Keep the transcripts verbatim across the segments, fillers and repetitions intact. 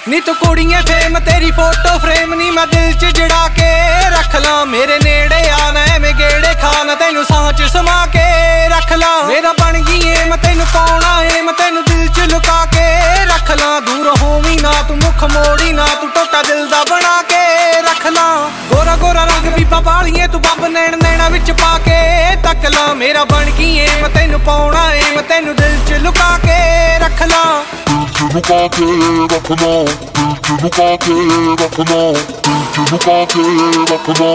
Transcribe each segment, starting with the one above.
नी तू कुड़ियां फेम तेरी फोटो फ्रेम नी मैं दिल च जड़ा के रख ला। मेरे नेड़े आना मैं गेड़े खाना तेनू सांच समा के रख ला। मेरा बन गई एम तेनू पाउणा एम तेनू दिल च लुका के रख ला। दूर होवी ना तू मुख मोड़ी ना तू टोटा दिल दा बना के रख ला। गोरा गोरा रंग बीबा बालिए तू बब नैन नैना विच पा के तक ला। मेरा बन गई एम तेनू पाउणा एम तेनू दिल च लुका के रख ला। लुका के रखना, लुका के रखना, लुका के रखना,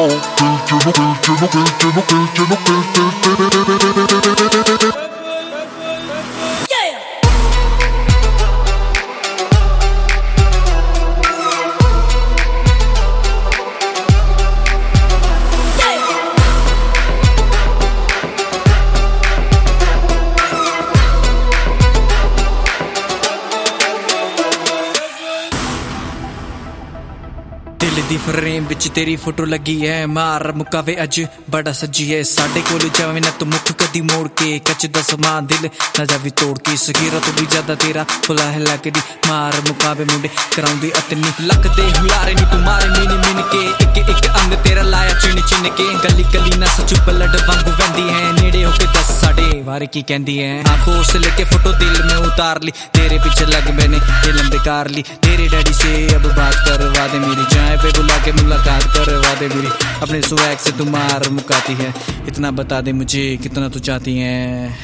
दिल दी फ्रेम विच तेरी फोटो लगी है मार मुकावे अज बड़ा सजी है। साडे कोल जावे ना तू मुख कदी मोड़ के कच दा समान दिल ना जावी तोड़ के। सगीरा तो भी ज्यादा तेरा फुला है लगदी मार मुकावे मुंडे कराउंदी अतनी लक दे हुलारे नी तू मारे मिन मिन के। एक एक अंग तेरा लाया चिन चिन के गली गली ना सचू पलट वांगू वंदी है। नेड़े होके दस साडे वारे की कहंदी है। आंखों से लेके फोटो दिल में उतार ली तेरे पीछे लग मैंने ये लंबे कार ली। तेरे डैडी से अब बात करवा दे मेरी जाए पे बुला के मुलाकात करवा दे मेरी। अपने स्वैग से तू मार मुकाती है इतना बता दे मुझे कितना तू चाहती है।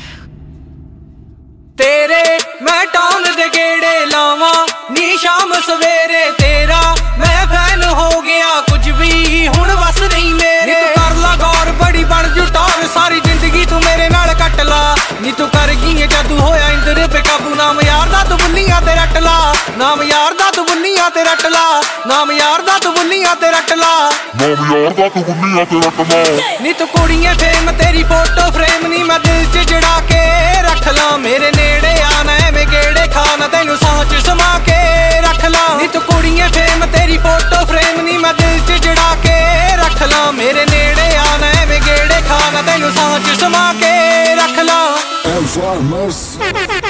तेरे मैं टाउन दे गेड़े लावा नी शाम सवेरे तेरा मैं फैन हो गया कुछ भी हुण बस नहीं मेरे। तू कर ला गौर बड़ी बन जुटार सारी जिंदगी तू मेरे नाल कट ला। नी तू कर गई जादू होया इंदर पे काबू नाम यार दा तू बुल्लियां ते रट ला। नाम यार दा तू बुल्लियां ते रट ला। नाम यार दा तू बुल्लियां ते रट ला। नाम यार दा तू बुल्लियां ते रट ला। नी तू कुड़ियां फेम तेरी फोटो फ्रेम नी मैं दिल च जड़ा के रख ला। मेरे नेड़े आना मैं गेड़े खाना तेनू सांच समा के रख ला। नी तू कुड़ियां फेम तेरी फोटो फ्रेम नी मैं दिल च जड़ा के रख ला। मेरे नेड़े आना मैं गेड़े खाना तेनू सांच समा के रख ला। Alzheimer's